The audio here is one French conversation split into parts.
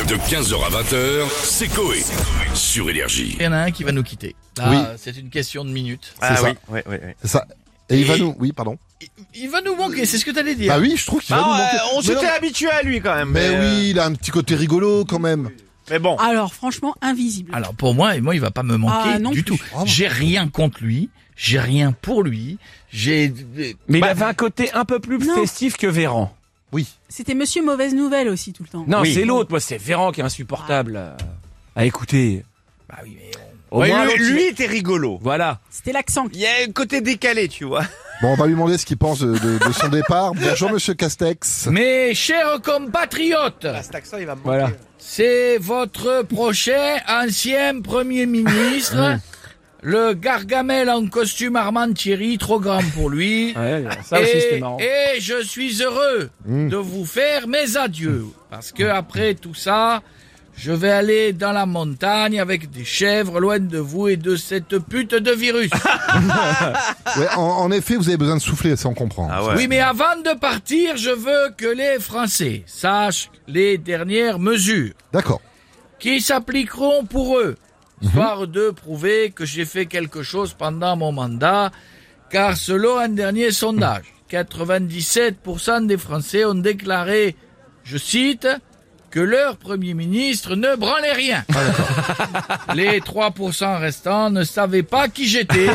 De 15h à 20h, c'est Coé. Sur Énergie. Il y en a un qui va nous quitter. Là, Oui. c'est une question de minutes. C'est ça. Oui. C'est ça. Et il va nous... Oui, pardon. Il va nous manquer, c'est ce que t'allais dire. Bah oui, je trouve qu'il va nous manquer. On Mais s'était non, habitué à lui quand même. mais oui, il a un petit côté rigolo quand même. Mais bon. Alors, franchement, invisible. Alors pour moi, il va pas me manquer Ah, non du plus. tout. Ah bon. J'ai rien contre lui, j'ai rien pour lui, j'ai... Mais Bah, il avait un côté un peu plus Non. festif que Véran. Oui. C'était Monsieur Mauvaise Nouvelle aussi tout le temps. Non, Oui. c'est l'autre, moi c'est Véran qui est insupportable. À écouter. bah oui, mais Au Ouais, moins, lui, l'autre, lui était rigolo. Voilà. C'était l'accent. Il y a un côté décalé, tu vois. Bon, on va lui demander ce qu'il pense de son départ. Bonjour, monsieur Castex. Mes chers compatriotes, Cet accent, il va me manquer. Voilà. c'est votre prochain ancien Premier ministre, le Gargamel en costume Armand Thierry, trop grand pour lui. Ouais, ça aussi c'était marrant. Et je suis heureux de vous faire mes adieux. Parce que après tout ça, je vais aller dans la montagne avec des chèvres loin de vous et de cette pute de virus. Ouais, en effet, vous avez besoin de souffler, ça on comprend. Ah ouais. Oui, mais avant de partir, je veux que les Français sachent les dernières mesures D'accord. qui s'appliqueront pour eux, histoire de prouver que j'ai fait quelque chose pendant mon mandat, car selon un dernier sondage, 97% des Français ont déclaré, je cite, que leur Premier ministre ne branlait rien. Les 3% restants ne savaient pas qui j'étais.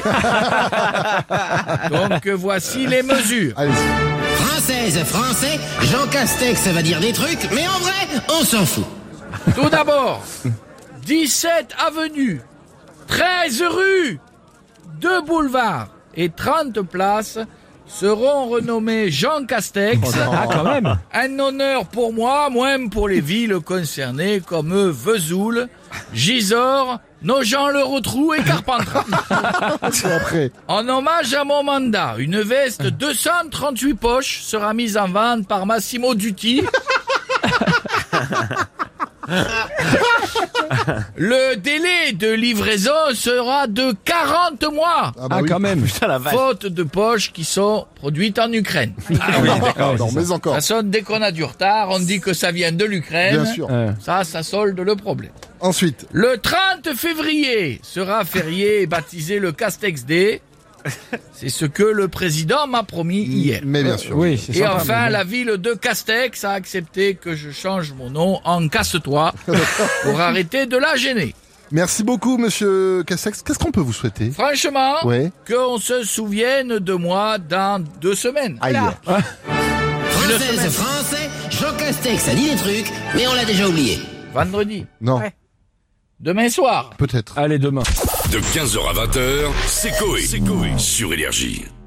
Donc voici les mesures. Allez-y. Française, Français, Jean Castex va dire des trucs, mais en vrai, on s'en fout. Tout d'abord, 17 avenues, 13 rues, 2 boulevards et 30 places seront renommées Jean Castex. Ah, quand même. Un honneur pour moi, moins pour les villes concernées comme Vesoul, Gisors, Nogent-le-Rotrou et Carpentras. C'est après. En hommage à mon mandat, une veste 238 poches sera mise en vente par Massimo Dutti. Le délai de livraison sera de 40 mois. Ah bah Ah, oui. quand même. Putain, la vache. Faute de poches qui sont produites en Ukraine. Ah oui, d'accord. Non, mais De encore. toute façon, dès qu'on a du retard, on dit que ça vient de l'Ukraine. Bien sûr. Ça solde le problème. Ensuite. Le 30 février sera férié et baptisé le Castex Day. C'est ce que le président m'a promis hier. Mais bien sûr. Oui, c'est Et sympa, enfin, mais bon. la ville de Castex a accepté que je change mon nom en Casse-toi pour arrêter de la gêner. Merci beaucoup, monsieur Castex. Qu'est-ce qu'on peut vous souhaiter? Franchement, Ouais. qu'on se souvienne de moi dans 2 semaines. Aïe. Française, Français, Jean Castex a dit des trucs, mais on l'a déjà oublié. Vendredi. Non, Ouais. Demain soir. peut-être. Allez, demain. De 15h à 20h, c'est Coé. Sur Énergie.